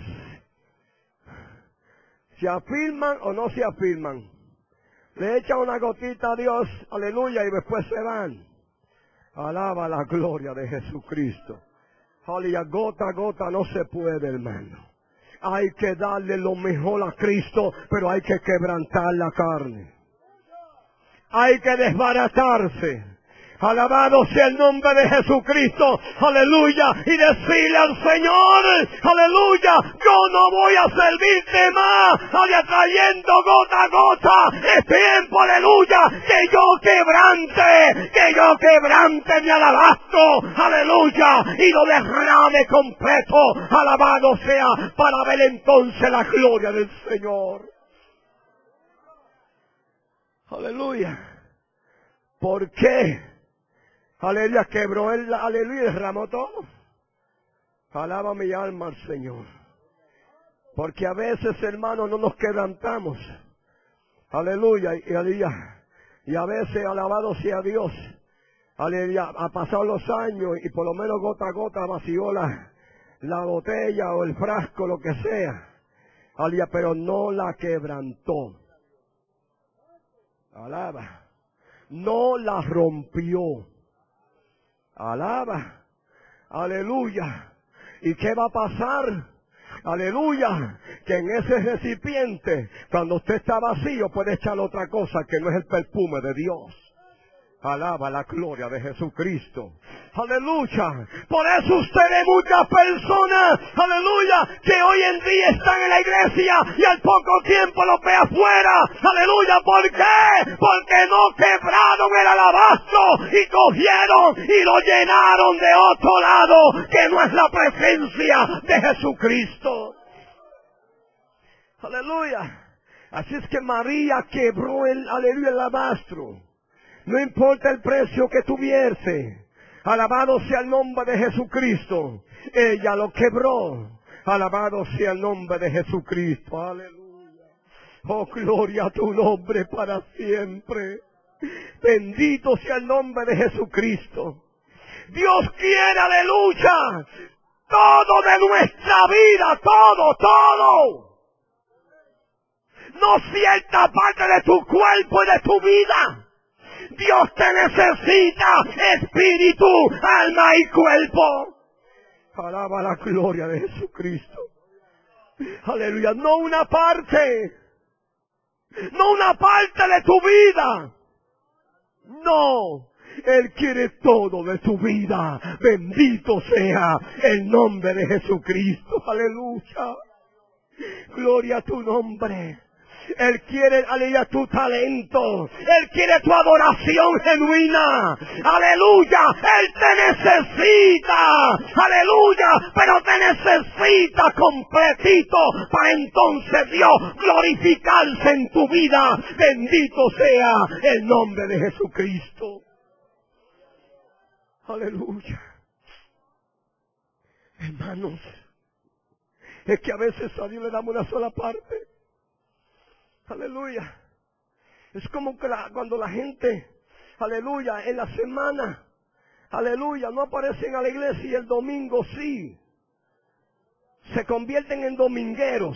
[SPEAKER 2] ¿se afirman o no se afirman? Le echan una gotita a Dios, aleluya, y después se van. Alaba la gloria de Jesucristo. Aleluya, gota a gota no se puede, hermano. Hay que darle lo mejor a Cristo, pero hay que quebrantar la carne. Hay que desbaratarse. Alabado sea el nombre de Jesucristo, aleluya, y decirle al Señor, aleluya, yo no voy a servirte más, aleluya, trayendo gota a gota, es tiempo, aleluya, que yo quebrante, que yo quebrante mi alabastro, aleluya, y lo derrame completo, alabado sea, para ver entonces la gloria del Señor. Aleluya. ¿Por qué? Aleluya, quebró él, aleluya, derramó todo. Alaba mi alma al Señor. Porque a veces, hermanos, no nos quebrantamos. Aleluya, y, aleluya. Y a veces, alabado sea Dios. Aleluya, ha pasado los años y por lo menos gota a gota vació la, la botella o el frasco, lo que sea. Aleluya, pero no la quebrantó. Alaba. No la rompió. Alaba. Aleluya. ¿Y qué va a pasar? Aleluya. Que en ese recipiente, cuando usted está vacío, puede echar otra cosa que no es el perfume de Dios. Alaba la gloria de Jesucristo. Aleluya. Por eso usted ve muchas personas, aleluya, que hoy en día están en la iglesia y al poco tiempo los ve afuera. Aleluya. ¿Por qué? Porque no quebraron el alabastro y cogieron y lo llenaron de otro lado, que no es la presencia de Jesucristo. Aleluya. Así es que María quebró el, aleluya, el alabastro. No importa el precio que tuviese. Alabado sea el nombre de Jesucristo. Ella lo quebró. Alabado sea el nombre de Jesucristo. Aleluya. Oh, gloria a tu nombre para siempre. Bendito sea el nombre de Jesucristo. Dios quiere, aleluya, todo de nuestra vida, todo, todo. No cierta parte de tu cuerpo y de tu vida. Dios te necesita, espíritu, alma y cuerpo. Alaba la gloria de Jesucristo. Aleluya. No una parte. No una parte de tu vida. No. Él quiere todo de tu vida. Bendito sea el nombre de Jesucristo. Aleluya. Gloria a tu nombre. Él quiere, aleluya, tu talento. Él quiere tu adoración genuina. Aleluya. Él te necesita. Aleluya. Pero te necesita completito para entonces Dios glorificarse en tu vida. Bendito sea el nombre de Jesucristo. Aleluya. Hermanos, es que a veces a Dios le damos una sola parte. Aleluya. Es como que la, cuando la gente, aleluya, en la semana, aleluya, no aparecen a la iglesia y el domingo sí. Se convierten en domingueros.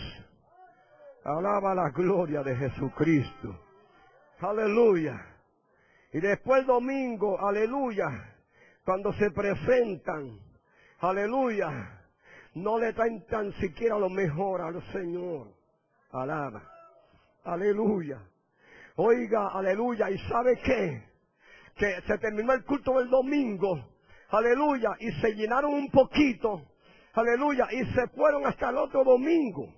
[SPEAKER 2] Alaba la gloria de Jesucristo. Aleluya. Y después el domingo, aleluya, cuando se presentan, aleluya, no le traen tan siquiera lo mejor al Señor. Alaba. Aleluya. Oiga, aleluya. ¿Y sabe qué? Que se terminó el culto del domingo. Aleluya. Y se llenaron un poquito. Aleluya. Y se fueron hasta el otro domingo.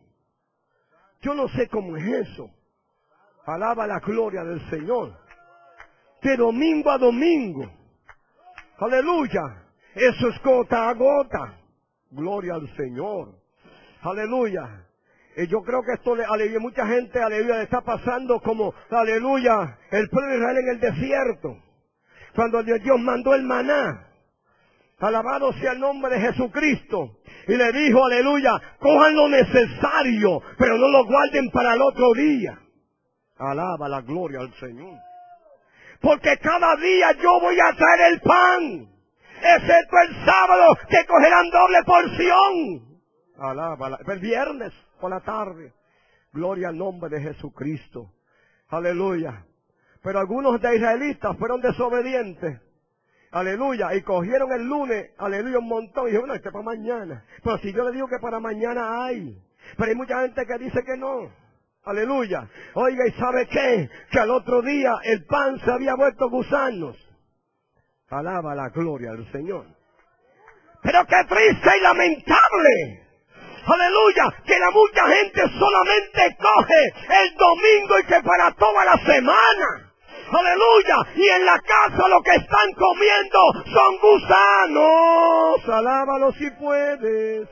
[SPEAKER 2] Yo no sé cómo es eso. Alaba la gloria del Señor. De domingo a domingo. Aleluya. Eso es gota a gota. Gloria al Señor. Aleluya. Y yo creo que esto, aleluya, mucha gente, aleluya, le está pasando como, aleluya, el pueblo de Israel en el desierto. Cuando Dios mandó el maná. Alabado sea el nombre de Jesucristo. Y le dijo, aleluya, cojan lo necesario, pero no lo guarden para el otro día. Alaba la gloria al Señor. Porque cada día yo voy a traer el pan, excepto el sábado, que cogerán doble porción. Alaba, la, el viernes por la tarde. Gloria al nombre de Jesucristo. Aleluya. Pero algunos de israelitas fueron desobedientes. Aleluya. Y cogieron el lunes, aleluya, un montón. Y dijeron, bueno, este es para mañana. Pero si yo le digo que para mañana hay. Pero hay mucha gente que dice que no. Aleluya. Oiga, ¿y sabe qué? Que al otro día el pan se había vuelto gusanos. Alaba la gloria del Señor. Pero qué triste y lamentable. Aleluya, que la mucha gente solamente coge el domingo y que para toda la semana. Aleluya, y en la casa lo que están comiendo son gusanos. Alábalo si puedes.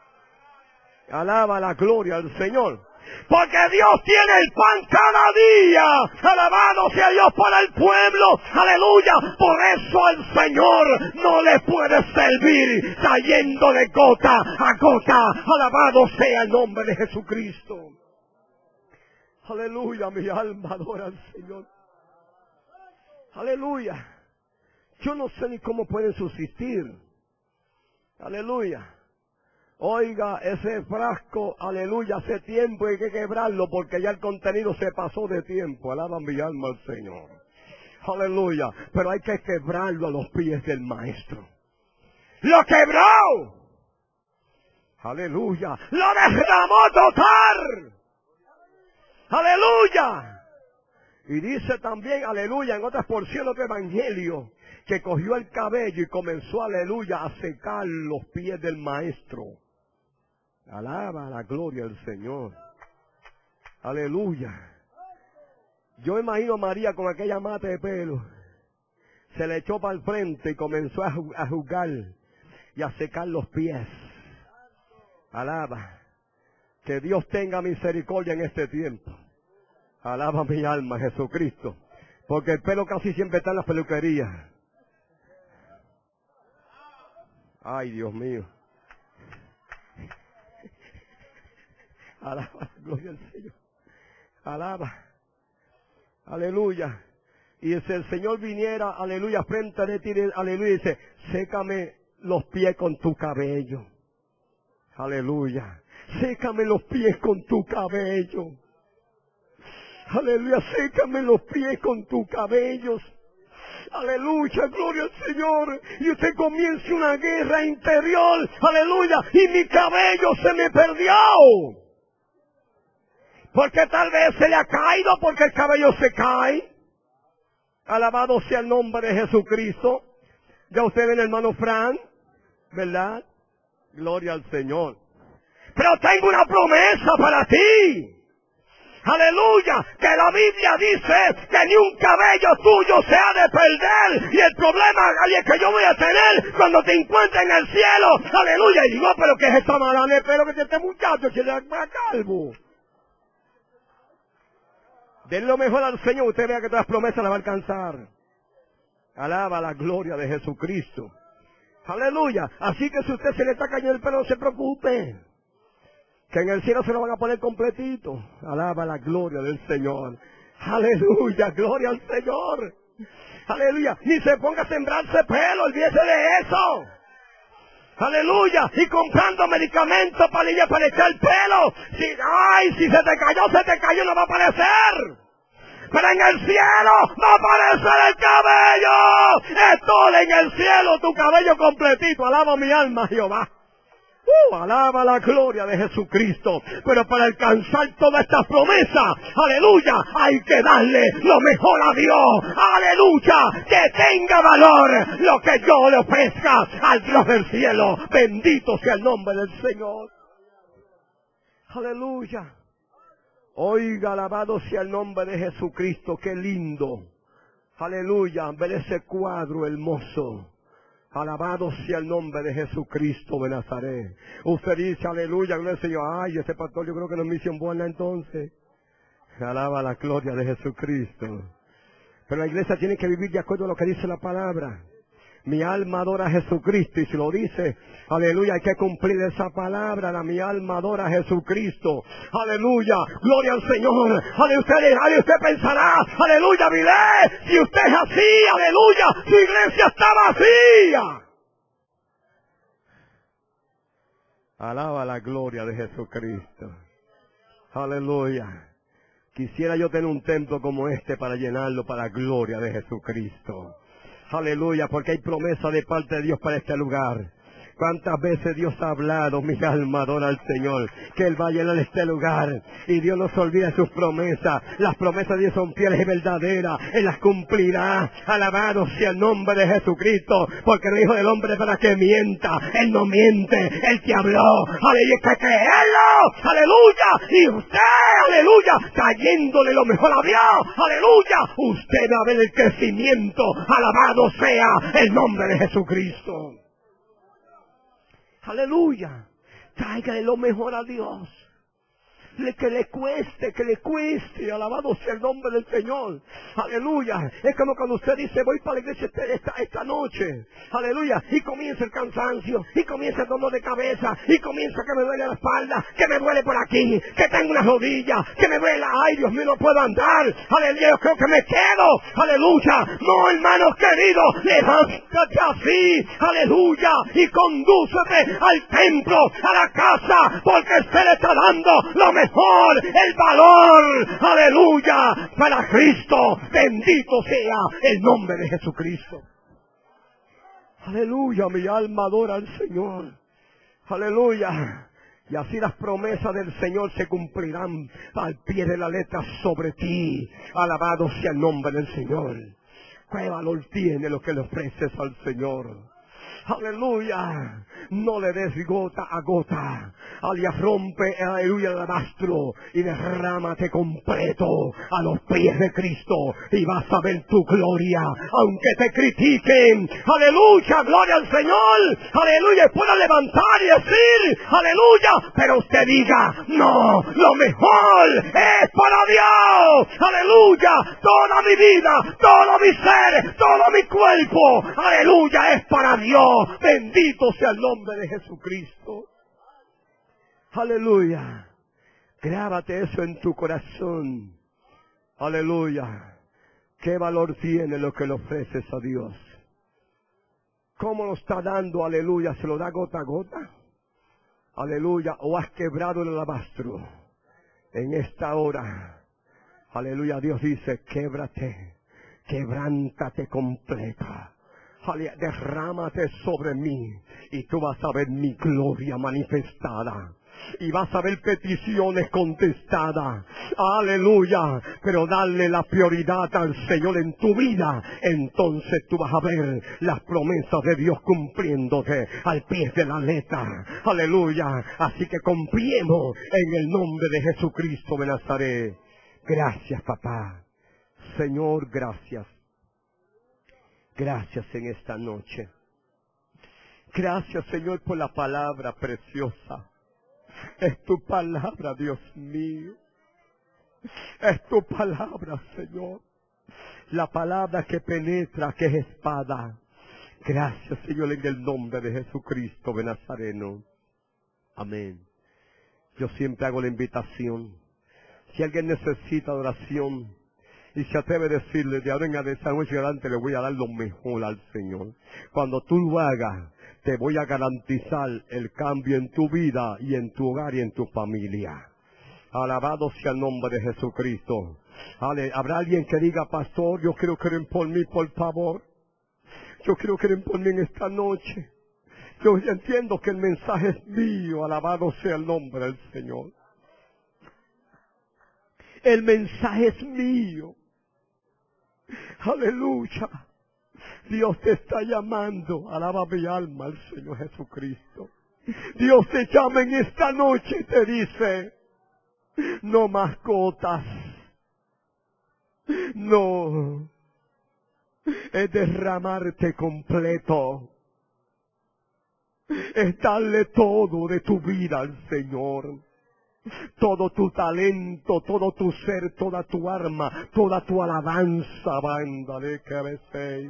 [SPEAKER 2] Alaba la gloria al Señor. Porque Dios tiene el pan cada día. Alabado sea Dios para el pueblo. Aleluya. Por eso el Señor no le puede servir cayendo de gota a gota. Alabado sea el nombre de Jesucristo. Aleluya. Mi alma adora al Señor. Aleluya. Yo no sé ni cómo pueden subsistir. Aleluya. Oiga, ese frasco, aleluya, hace tiempo hay que quebrarlo porque ya el contenido se pasó de tiempo. Alaba mi alma al Señor. Aleluya. Pero hay que quebrarlo a los pies del Maestro. ¡Lo quebró! Aleluya. ¡Lo derramó total! ¡Aleluya! Y dice también, aleluya, en otras porciones del Evangelio, que cogió el cabello y comenzó, aleluya, a secar los pies del Maestro. Alaba la gloria del Señor. Aleluya. Yo imagino a María con aquella mata de pelo. Se le echó para el frente y comenzó a, ju a jugar y a secar los pies. Alaba. Que Dios tenga misericordia en este tiempo. Alaba mi alma, Jesucristo. Porque el pelo casi siempre está en la peluquería. Ay, Dios mío. Alaba, gloria al Señor. Alaba. Aleluya. Y si el Señor viniera, aleluya, frente a ti, aleluya, y dice, sécame los pies con tu cabello. Aleluya. Sécame los pies con tu cabello. Aleluya, sécame los pies con tus cabellos. Aleluya, gloria al Señor. Y usted comience una guerra interior. Aleluya. Y mi cabello se me perdió. Porque tal vez se le ha caído porque el cabello se cae. Alabado sea el nombre de Jesucristo. Ya usted ven, hermano Fran, ¿verdad? Gloria al Señor. Pero tengo una promesa para ti. Aleluya, que la Biblia dice que ni un cabello tuyo se ha de perder. Y el problema es que yo voy a tener cuando te encuentre en el cielo. Aleluya. Y digo, pero ¿qué es esta mala? Espero que este muchacho se le haga calvo. Den lo mejor al Señor, usted vea que todas las promesas las va a alcanzar. Alaba la gloria de Jesucristo. Aleluya. Así que si usted se le está cayendo el pelo, no se preocupe, que en el cielo se lo van a poner completito. Alaba la gloria del Señor. Aleluya, gloria al Señor. Aleluya. Ni se ponga a sembrarse pelo, olvídese de eso. Aleluya. Y comprando medicamentos para ella para echar pelo. Si, ay, si se te cayó, se te cayó, no va a aparecer. Pero en el cielo va a aparecer el cabello. Estoy en el cielo, tu cabello completito. Alaba mi alma, Jehová. Uh, alaba la gloria de Jesucristo. Pero para alcanzar todas estas promesas, aleluya, hay que darle lo mejor a Dios. Aleluya, que tenga valor lo que yo le ofrezca al Dios del cielo. Bendito sea el nombre del Señor. Aleluya. Oiga, alabado sea el nombre de Jesucristo. Qué lindo. Aleluya, ver ese cuadro hermoso. Alabado sea el nombre de Jesucristo de Nazaret. Usted dice, aleluya, gloria al Señor. Ay, ese pastor yo creo que no es misión buena entonces. Alaba la gloria de Jesucristo. Pero la iglesia tiene que vivir de acuerdo a lo que dice la palabra. Mi alma adora a Jesucristo, y si lo dice, aleluya, hay que cumplir esa palabra. La mi alma adora a Jesucristo. Aleluya, gloria al Señor. Aleluya, usted, aleluya, usted pensará, aleluya, Vilés, si usted es así, aleluya, su iglesia está vacía. Alaba la gloria de Jesucristo. Aleluya. Quisiera yo tener un templo como este para llenarlo para la gloria de Jesucristo. Aleluya, porque hay promesa de parte de Dios para este lugar. ¿Cuántas veces Dios ha hablado? Mi alma adora al Señor, que Él va a llenar este lugar. Y Dios no se olvida de sus promesas. Las promesas de Dios son fieles y verdaderas. Él las cumplirá. Alabado sea el nombre de Jesucristo, porque no dijo del hombre para que mienta. Él no miente. Él te habló. Aleluya, hay que creerlo. Aleluya. Y usted, aleluya, trayéndole lo mejor a Dios. Aleluya. Usted va a ver el crecimiento. Alabado sea el nombre de Jesucristo. Aleluya. Tráigale lo mejor a Dios. Le, que le cueste, que le cueste. Alabado sea el nombre del Señor. Aleluya. Es como cuando usted dice, voy para la iglesia esta, esta noche. Aleluya. Y comienza el cansancio. Y comienza el dolor de cabeza. Y comienza que me duele la espalda. Que me duele por aquí. Que tengo una rodilla. Que me duele. Ay, Dios mío, no puedo andar. Aleluya. Yo creo que me quedo. Aleluya. No, hermanos queridos. Levántate así. Aleluya. Y condúcete al templo, a la casa. Porque usted le está dando lo mejor. Mejor el valor, aleluya, para Cristo. Bendito sea el nombre de Jesucristo. Aleluya, mi alma adora al Señor. Aleluya. Y así las promesas del Señor se cumplirán al pie de la letra sobre ti. Alabado sea el nombre del Señor. ¿Qué valor tiene lo que le ofreces al Señor? Aleluya. No le des gota a gota. Alias rompe, aleluya, el alabastro y derrámate completo a los pies de Cristo y vas a ver tu gloria. Aunque te critiquen, aleluya, gloria al Señor, aleluya, y pueda levantar y decir, aleluya, pero usted diga, no, lo mejor es para Dios. Aleluya, toda mi vida, todo mi ser, todo mi cuerpo, aleluya, es para Dios. Bendito sea el nombre de Jesucristo. Aleluya. Grábate eso en tu corazón. Aleluya. ¿Qué valor tiene lo que le ofreces a Dios? ¿Cómo lo está dando? Aleluya. ¿Se lo da gota a gota? Aleluya. ¿O has quebrado el alabastro? En esta hora, aleluya, Dios dice, québrate, quebrántate completa. Derrámate sobre mí y tú vas a ver mi gloria manifestada. y vas a ver peticiones contestadas. Aleluya. Pero dale la prioridad al Señor en tu vida. Entonces tú vas a ver las promesas de Dios cumpliéndose al pie de la letra. Aleluya. Así que confiemos en el nombre de Jesucristo de Nazaret. Gracias, papá. Señor, gracias. Gracias en esta noche. Gracias, Señor, por la palabra preciosa. Es tu palabra, Dios mío. Es tu palabra, Señor. La palabra que penetra, que es espada. Gracias, Señor, en el nombre de Jesucristo de Nazareno. Amén. Yo siempre hago la invitación. Si alguien necesita oración y se atreve a decirle, de ahora en esta noche adelante le voy a dar lo mejor al Señor. Cuando tú lo hagas, te voy a garantizar el cambio en tu vida y en tu hogar y en tu familia. Alabado sea el nombre de Jesucristo. Ale, ¿habrá alguien que diga, pastor, yo quiero que oren por mí, por favor? Yo quiero que oren por mí en esta noche. Yo entiendo que el mensaje es mío. Alabado sea el nombre del Señor. El mensaje es mío. Aleluya. Dios te está llamando. Alaba mi alma al Señor Jesucristo. Dios te llama en esta noche y te dice, no más gotas. No. Es derramarte completo. Es darle todo de tu vida al Señor. Todo tu talento, todo tu ser, toda tu alma, toda tu alabanza, banda de cabecey.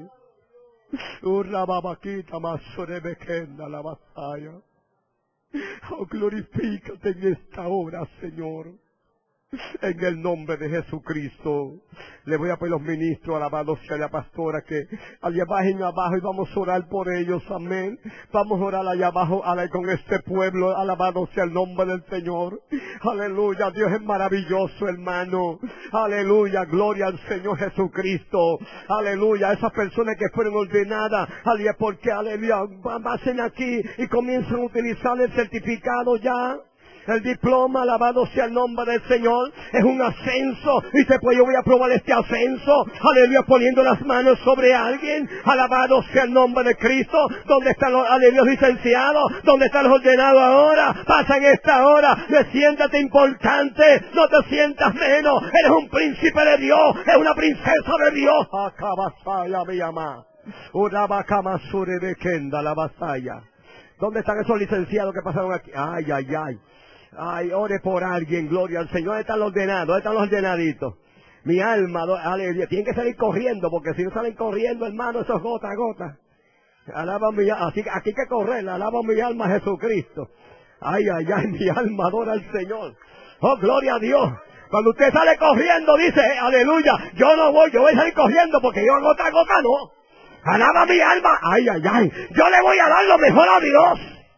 [SPEAKER 2] Urra babaquita más sorebequenda la batalla. Oh, glorifícate en esta hora, Señor. En el nombre de Jesucristo. Le voy a pedir a los ministros, alabado sea la pastora, que allá bajen abajo y vamos a orar por ellos, amén. Vamos a orar allá abajo, alá, con este pueblo, alabado sea el nombre del Señor. Aleluya, Dios es maravilloso, hermano. Aleluya, gloria al Señor Jesucristo. Aleluya, esas personas que fueron ordenadas, aleluya, porque aleluya, pasen aquí y comienzan a utilizar el certificado ya. El diploma, alabado sea el nombre del Señor, es un ascenso. Y dice, pues yo voy a probar este ascenso. Aleluya, poniendo las manos sobre alguien. Alabado sea el nombre de Cristo. ¿Dónde están los, aleluya, licenciados? ¿Dónde están los ordenados ahora? Pasa en esta hora. Siéntate importante. No te sientas menos. Eres un príncipe de Dios. Es una princesa de Dios. Acabasaya me llama. Urabacamasure de Kenda, la vasalla. ¿Dónde están esos licenciados que pasaron aquí? Ay, ay, ay. Ay, ore por alguien, gloria al Señor. ¿Dónde están los ordenados? ¿Dónde están los ordenaditos? Mi alma, aleluya. Tienen que salir corriendo, porque si no salen corriendo, hermano, eso es gota a gota. Alaba mi alma. Así que aquí hay que correr. Alaba mi alma a Jesucristo. Ay, ay, ay, mi alma adora al Señor. Oh, gloria a Dios. Cuando usted sale corriendo, dice, aleluya, yo no voy, yo voy a salir corriendo, porque yo a gota a gota no. Alaba mi alma. Ay, ay, ay. Yo le voy a dar lo mejor a Dios.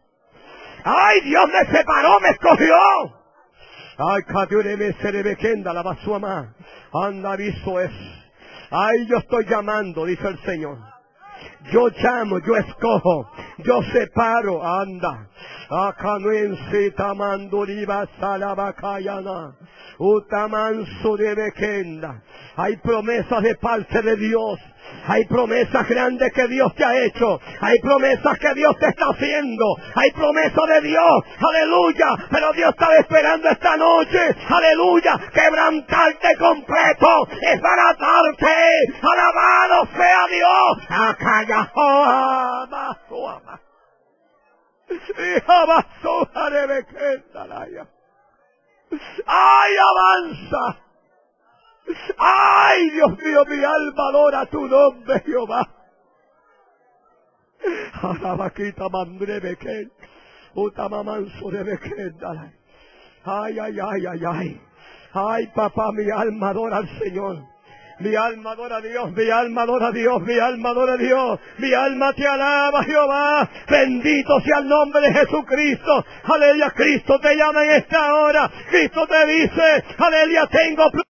[SPEAKER 2] Ay, Dios me separó, me escogió. Ay, Cadiure me serebekenda la basuama. Anda, aviso es. Ay, yo estoy llamando, dice el Señor. Yo llamo, yo escojo, yo separo, anda. Acá no encita manduriba salabacayana. Utamanso de bekenda. Hay promesas de parte de Dios. Hay promesas grandes que Dios te ha hecho. Hay promesas que Dios te está haciendo. Hay promesas de Dios. Aleluya. Pero Dios está esperando esta noche. Aleluya. Quebrantarte completo. Desbaratarte. Alabado sea Dios. Acá ¡ay, avanza! ¡Ay, Dios mío, mi alma adora tu nombre, Jehová! Alabaquita mandrebe que utamamanso debe que ay, ay, ay, ay, ay. Ay, papá, mi alma adora al Señor. Mi alma adora a Dios, mi alma adora a Dios, mi alma adora a Dios. Mi alma te alaba, Jehová. Bendito sea el nombre de Jesucristo. Aleluya, Cristo te llama en esta hora. Cristo te dice, aleluya, tengo